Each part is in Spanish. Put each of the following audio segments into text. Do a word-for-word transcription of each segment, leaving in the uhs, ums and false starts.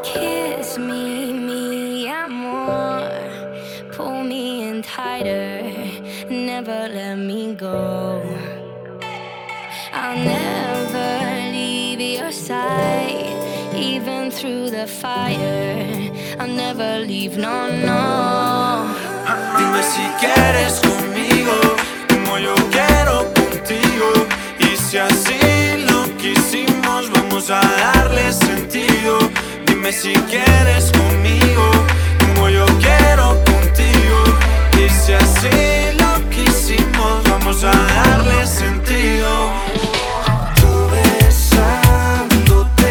Kiss me, mi amor. Pull me in tighter, never let me go. I'll never leave your side, even through the fire. I'll never leave, no, no. Dime si quieres conmigo, como yo quiero contigo. Y si así lo quisimos, vamos a darle sentido. Dime si quieres conmigo, como yo quiero contigo. Y si así lo quisimos, vamos a darle sentido. Tú besándote,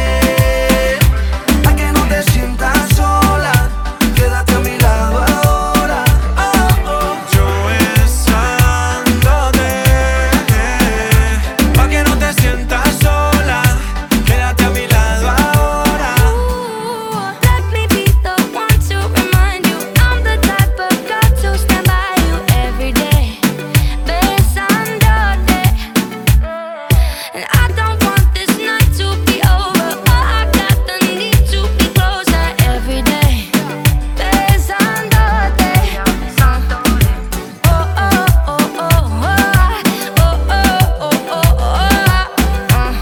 pa' que no te sientas sola, quédate a mi lado ahora. Oh, oh. Yo besándote, pa' que no te sientas sola, quédate a mi lado ahora. Ooh, let me be the one to remind you I'm the type of girl to stand by you every day. Besándote, and I don't want this night to be over. Oh, I got the need to be closer every day. Besándote, oh, oh, oh, oh, oh, oh, oh, oh, oh, oh, uh.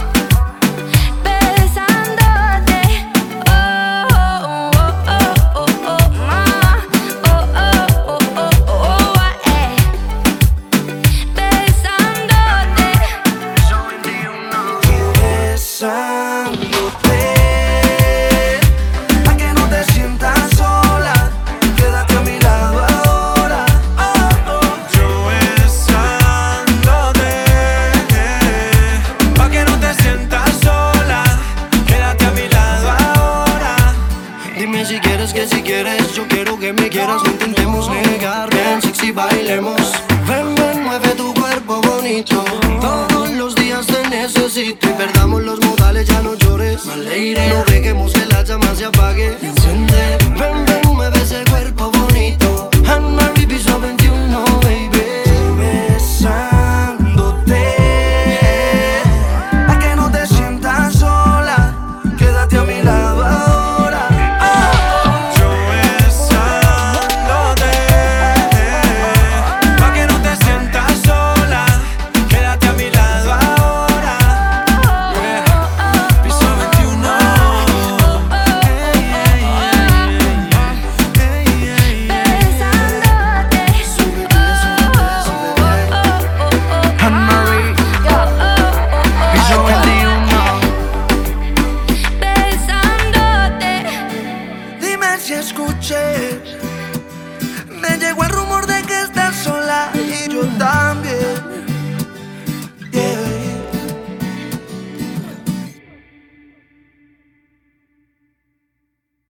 Besándote, oh, oh, oh, oh, oh, ma, oh, oh, oh, oh, oh, eh. Besándote. Besándote, pa' que no te sientas sola, quédate a mi lado ahora. Oh, oh. Yo besándote, pa' que no te sientas sola, quédate a mi lado ahora. Dime si quieres, que si quieres, yo quiero que me quieras, no intentemos negar, bien sexy bailemos. Ven, ven, mueve tu cuerpo bonito. Todo